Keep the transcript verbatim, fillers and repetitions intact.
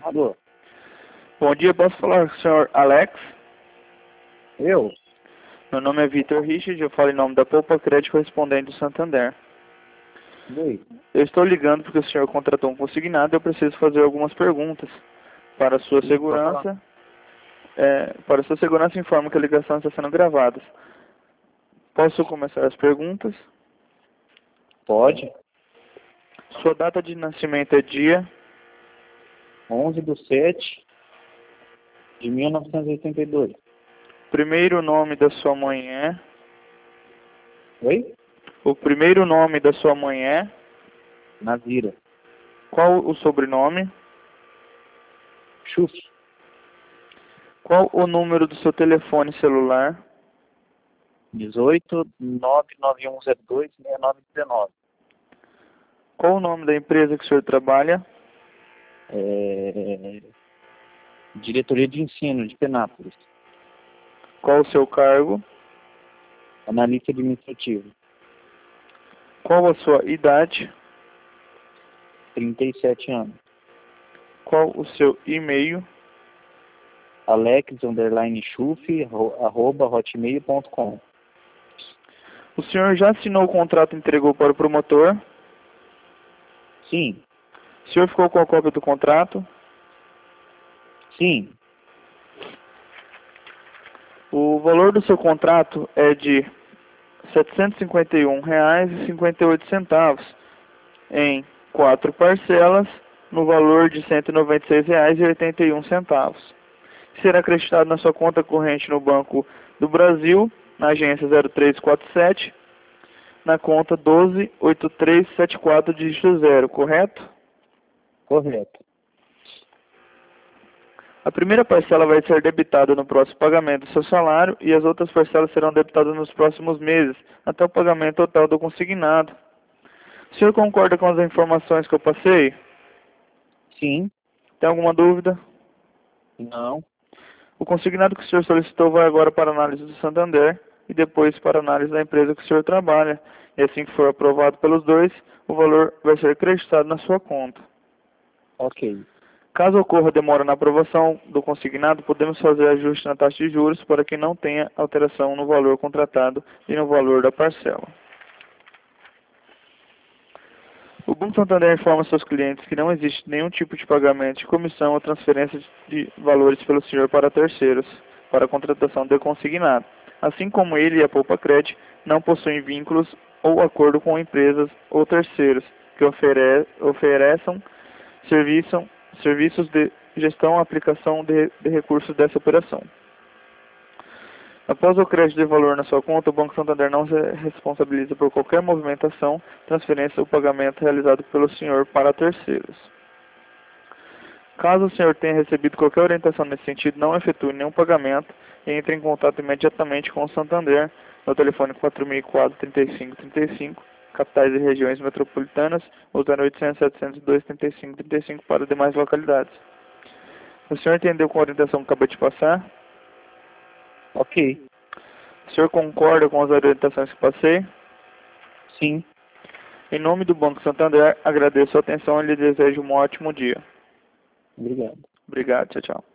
Alô? Bom dia, posso falar com o senhor Alex? Eu? Meu nome é Vitor Richard, eu falo em nome da Poupa Crédito correspondente do Santander. Oi. Eu estou ligando porque o senhor contratou um consignado e eu preciso fazer algumas perguntas. Para a sua Sim, pode falar. segurança, é, para a sua segurança, informo que a ligação está sendo gravada. Posso começar as perguntas? Pode. Sua data de nascimento é dia, onze de sete de mil novecentos e oitenta e dois. primeiro nome da sua mãe é, Oi? o primeiro nome da sua mãe é, Nazira. qual o sobrenome, Chuf. qual o número do seu telefone celular, dezoito, nove nove um zero dois, seis nove um nove. qual o nome da empresa que o senhor trabalha, É... Diretoria de Ensino de Penápolis. qual o seu cargo, Analista administrativo. qual a sua idade, trinta e sete anos. qual o seu e-mail, Alex, underline, chuf, arroba, hotmail ponto com. o senhor já assinou o contrato e entregou para o promotor, Sim. o senhor ficou com a cópia do contrato, Sim. o valor do seu contrato é de setecentos e cinquenta e um reais e cinquenta e oito centavos em quatro parcelas no valor de cento e noventa e seis reais e oitenta e um centavos. Será acreditado na sua conta corrente no Banco do Brasil, na agência zero três quatro sete, na conta doze oito três sete quatro dígito zero, correto? Correto. A primeira parcela vai ser debitada no próximo pagamento do seu salário e as outras parcelas serão debitadas nos próximos meses, até o pagamento total do consignado. O senhor concorda com as informações que eu passei? Sim. Tem alguma dúvida? Não. O consignado que o senhor solicitou vai agora para análise do Santander e depois para análise da empresa que o senhor trabalha. E assim que for aprovado pelos dois, o valor vai ser acreditado na sua conta. Ok. Caso ocorra demora na aprovação do consignado, podemos fazer ajuste na taxa de juros para que não tenha alteração no valor contratado e no valor da parcela. O Banco Santander informa seus clientes que não existe nenhum tipo de pagamento de comissão ou transferência de valores pelo senhor para terceiros, para a contratação de consignado. Assim como ele e a Poupa Crédito não possuem vínculos ou acordo com empresas ou terceiros que ofere ofereçam serviço, serviços de gestão e aplicação de, de recursos dessa operação. Após o crédito de valor na sua conta, o Banco Santander não se responsabiliza por qualquer movimentação, transferência ou pagamento realizado pelo senhor para terceiros. Caso o senhor tenha recebido qualquer orientação nesse sentido, não efetue nenhum pagamento e entre em contato imediatamente com o Santander no telefone quatro mil e quatro, trinta e cinco, trinta e cinco, capitais e regiões metropolitanas, ou zero oitocentos, setecentos e dois, trinta e cinco, trinta e cinco para demais localidades. O senhor entendeu com a orientação que acabei de passar? Ok. O senhor concorda com as orientações que passei? Sim. Em nome do Banco Santander, agradeço a atenção e lhe desejo um ótimo dia. Obrigado. Obrigado, tchau, tchau.